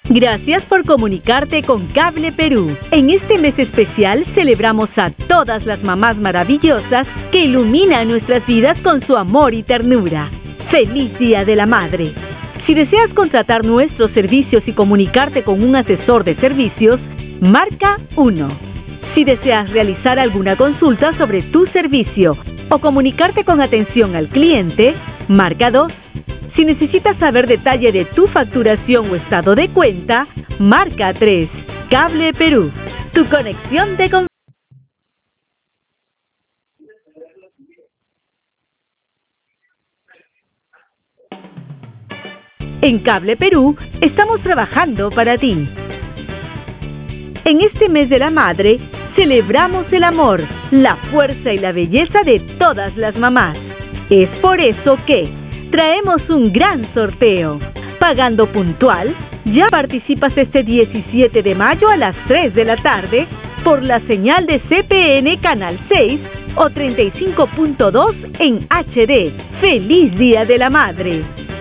Gracias por comunicarte con Cable Perú. En este mes especial celebramos a todas las mamás maravillosas que iluminan nuestras vidas con su amor y ternura. ¡Feliz Día de la Madre! Si deseas contratar nuestros servicios y comunicarte con un asesor de servicios, marca 1. Si deseas realizar alguna consulta sobre tu servicio o comunicarte con atención al cliente, marca 2. Si necesitas saber detalle de tu facturación o estado de cuenta, marca 3. Cable Perú, tu conexión de confianza. En Cable Perú estamos trabajando para ti. En este mes de la madre, celebramos el amor, la fuerza y la belleza de todas las mamás. Es por eso que traemos un gran sorteo. Pagando puntual, ya participas este 17 de mayo a las 3 de la tarde por la señal de CPN Canal 6 o 35.2 en HD. ¡Feliz Día de la Madre!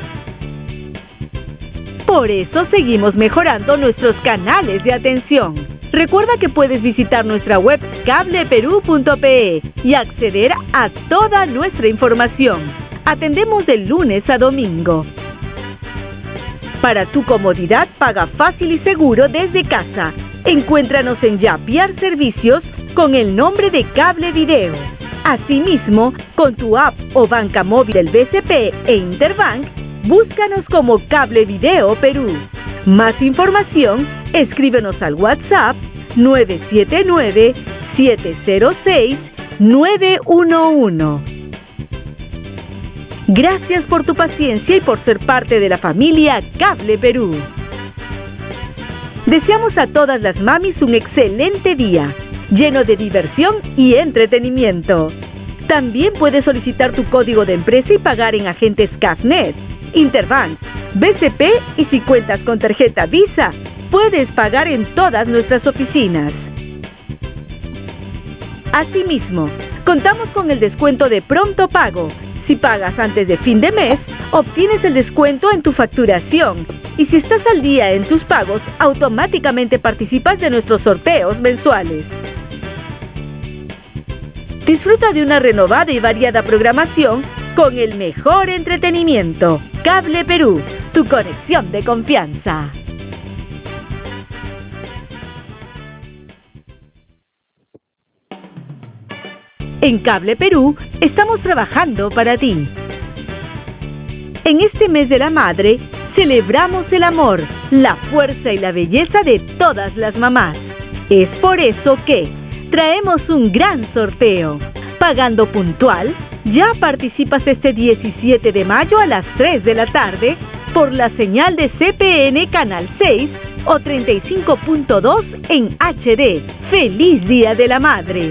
Por eso seguimos mejorando nuestros canales de atención. Recuerda que puedes visitar nuestra web cableperú.pe y acceder a toda nuestra información. Atendemos de lunes a domingo. Para tu comodidad, paga fácil y seguro desde casa. Encuéntranos en Yapiar Servicios con el nombre de Cable Video. Asimismo, con tu app o banca móvil del BCP e Interbank, búscanos como Cable Video Perú. Más información, escríbenos al WhatsApp 979-706-911. Gracias por tu paciencia y por ser parte de la familia Cable Perú. Deseamos a todas las mamis un excelente día, lleno de diversión y entretenimiento. También puedes solicitar tu código de empresa y pagar en agentes CAFNet, Interbank, BCP y si cuentas con tarjeta Visa, puedes pagar en todas nuestras oficinas. Asimismo, contamos con el descuento de pronto pago. Si pagas antes de fin de mes, obtienes el descuento en tu facturación. Y si estás al día en tus pagos, automáticamente participas de nuestros sorteos mensuales. Disfruta de una renovada y variada programación con el mejor entretenimiento. Cable Perú, tu conexión de confianza. En Cable Perú estamos trabajando para ti. En este mes de la madre, celebramos el amor, la fuerza y la belleza de todas las mamás. Es por eso que traemos un gran sorteo. Pagando puntual, ya participas este 17 de mayo a las 3 de la tarde por la señal de CPN Canal 6 o 35.2 en HD. ¡Feliz Día de la Madre!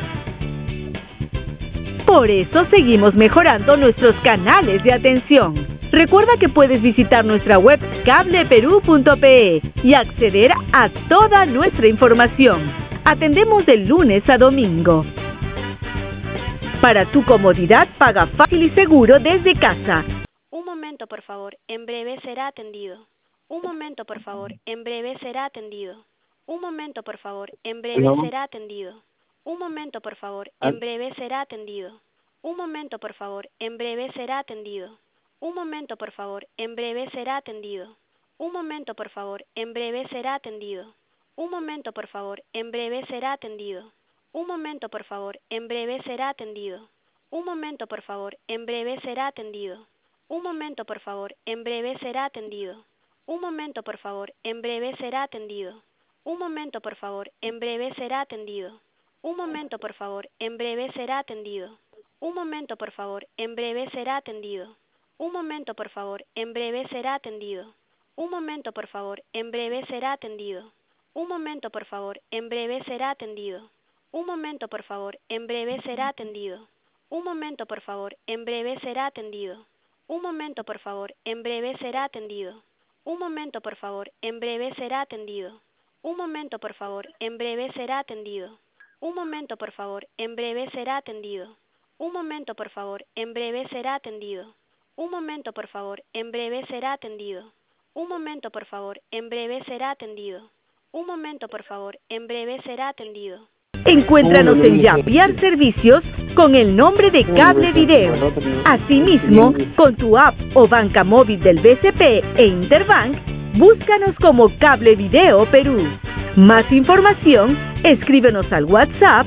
Por eso seguimos mejorando nuestros canales de atención. Recuerda que puedes visitar nuestra web cableperú.pe y acceder a toda nuestra información. Atendemos de lunes a domingo. Para tu comodidad, paga fácil y seguro desde casa. Un momento, por favor. En breve será atendido. Un momento, por favor. En breve será atendido. Un momento, por favor. En breve será atendido. Un momento, por favor. En breve será atendido. Un momento, por favor. En breve será atendido. Un momento, por favor. En breve será atendido. Un momento, por favor. En breve será atendido. Un momento, por favor. En breve será atendido. Un momento, por favor. En breve será atendido. Un momento, por favor. En breve será atendido. Un momento, por favor. En breve será atendido. Un momento, por favor. En breve será atendido. Un momento, por favor. En breve será atendido. Un momento, por favor. En breve será atendido. Un momento, por favor. En breve será atendido. Un momento, por favor. En breve será atendido. Un momento, por favor. En breve será atendido. Un momento, por favor. En breve será atendido. Un momento, por favor. En breve será atendido. Un momento, por favor. En breve será atendido. Un momento, por favor. En breve será atendido. Un momento, por favor. En breve será atendido. Un momento, por favor. En breve será atendido. Un momento, por favor. En breve será atendido. Un momento, por favor. En breve será atendido. Un momento, por favor. En breve será atendido. Un momento, por favor. En breve será atendido. Un momento, por favor. En breve será atendido. Encuéntranos en Yapiar Servicios con el nombre de Cable Video. Asimismo, con tu app o banca móvil del BCP e Interbank, búscanos como Cable Video Perú. Más información, escríbenos al WhatsApp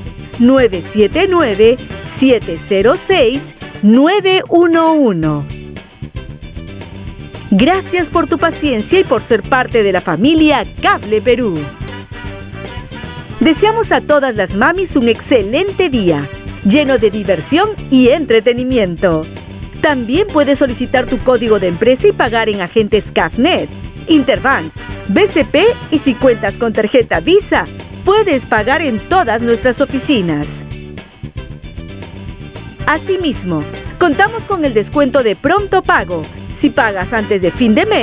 979-706-911. Gracias por tu paciencia y por ser parte de la familia Cable Perú. Deseamos a todas las mamis un excelente día, lleno de diversión y entretenimiento. También puedes solicitar tu código de empresa y pagar en agentes CAFNet, Interbank, BCP y si cuentas con tarjeta Visa, puedes pagar en todas nuestras oficinas. Asimismo, contamos con el descuento de pronto pago. Si pagas antes de fin de mes,